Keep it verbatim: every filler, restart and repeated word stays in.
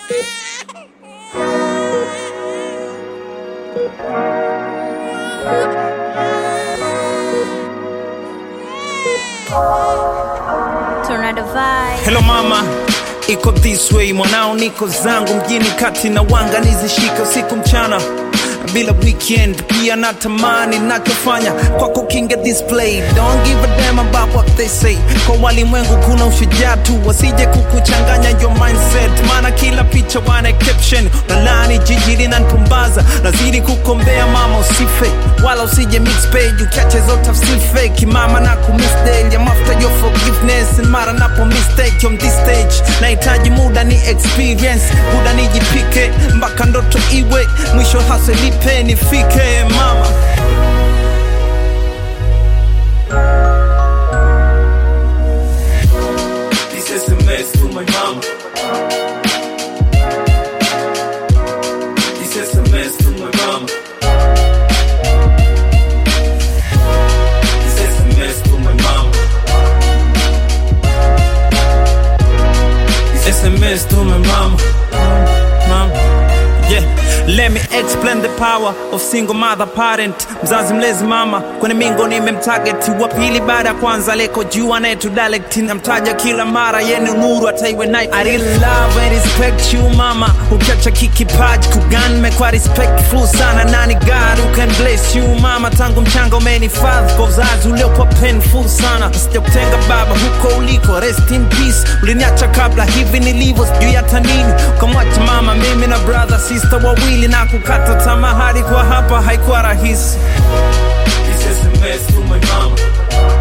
Tornado vibe. Hello mama, iko this way, mwanao niko zangu mjini kati na wanga nizishika usiku mchana bila weekend, pia natamani nachofanya kwako kinga display. Don't give a damn about what they say. Kwa walimwengu kuna ushujaa tu, wasije kukuchanganya your mindset. Maana kila picha wana caption, nalani jiji linanipumbaza. Nazidi kukombea mama usife, wala usije mix page ukiache zote tafsiri fake. Mama na kumiss daily, I'm after your forgiveness. And mara napo mistake on this stage, nahitaji muda ni experience. Muda nijipike, mpaka ndoto iwe mwisho hasa lipe nifike mama. This is a mess to my mama. This is a mess to my mama. This is a mess to my mama. This is a mess to my mama. Mama, yeah. Let me explain the power of single mother parent. Mzazi mlezi mama, kwenye mingo nimemtarget. Wapili baada kwanza leko juu anayetu dialect. Namtaja kila mara yeni nuru hata iwe night. I really love and respect you mama. Ukiacha kikipaji kugan mekwa respectful sana. Nani God who can bless you mama. Tangu mchanga umenifadhi kwa uzazi uliokuwa painful sana. Sijakutenga baba huko uliko, rest in peace. Uliniacha kabla hivi nilivyo sijui hata nini. Ukamwacha mama mimi na brother sister wawili na kukata tamaa hadi kwa hapa haikuwa rahisi. This is a mess to my mama.